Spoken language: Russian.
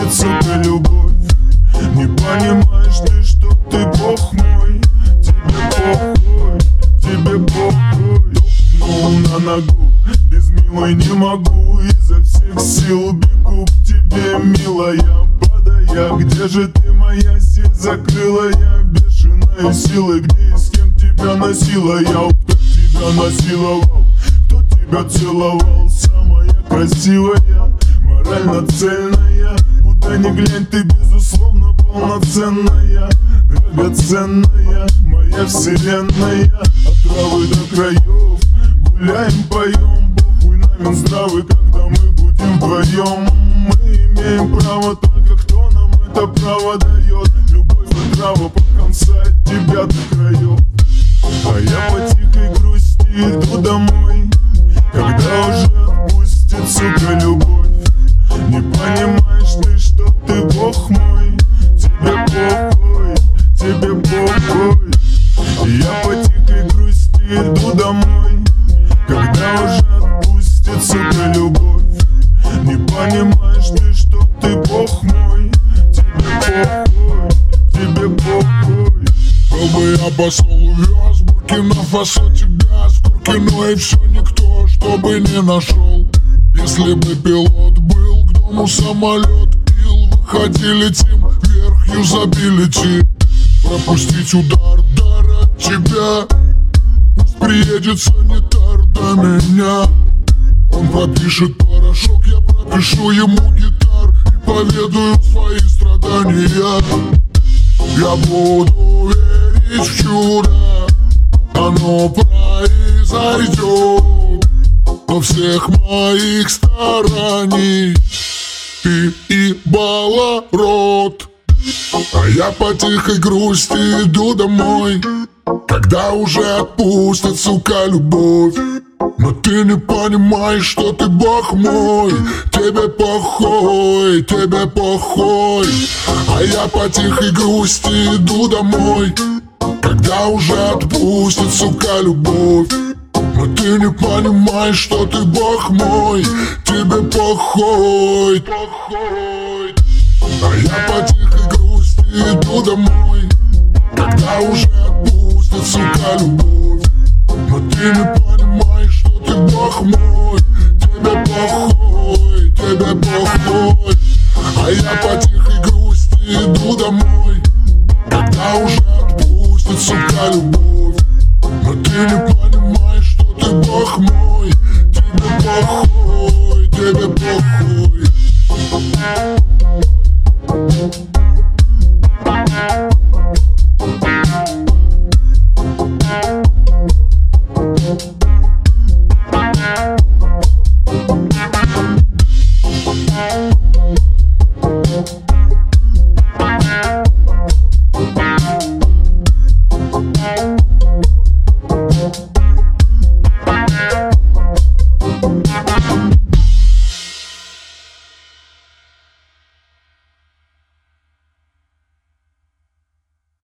отпустит, сука, любовь. Не понимаешь ты, что ты бог мой. Тебе похуй. Топнул на ногу, без милой не могу. Изо всех сил бегу к тебе, милая, падая. Где же ты, моя сеть закрыла я бешеной силой? Где и с кем тебя носила я? Кто тебя насиловал? Кто тебя целовал? Самая красивая, морально цельная. Куда ни глянь, ты безусловно полноценная, драгоценная, моя вселенная. От травы до краев гуляем, поем. Бог нами здравый, когда мы будем вдвоем. Мы имеем право, только кто нам это право дает. Любовь и трава под конца от тебя до краев. А я по тихой грусти иду домой, когда уже отпустит, сука, любовь. Не понимаешь ты, что ты бог мой. Тебе похуй. Я по тихой грусти иду домой, когда уже отпустит, сука, любовь. Не понимаешь ты, что ты бог мой. Тебе похуй. Был бы я посол, увез Буркина-Фасо тебя с Куркино, и все никто, чтобы не нашел. Если бы пилот был к дому самолет, ил, выходи, летим вверх, юзабилити. Пропустить удар, дар от тебя. Пусть приедет санитар до меня. Он пропишет порошок, я пропишу ему гитар и поведаю свои страдания. Я буду верить в чудо, оно произойдет. Но всех моих стараний ты ебала рот. А я по тихой грусти иду домой, когда уже отпустит, сука, любовь. Но ты не понимаешь, что ты бог мой. Тебе похуй, тебе похуй. А я по тихой грусти иду домой, когда уже отпустит, сука, любовь. Но ты не понимаешь, что ты бог мой. Тебе похуй. А я по тихой грусти иду домой, когда уже отпустит, сука, любовь. Но ты не понимаешь, что ты бог мой.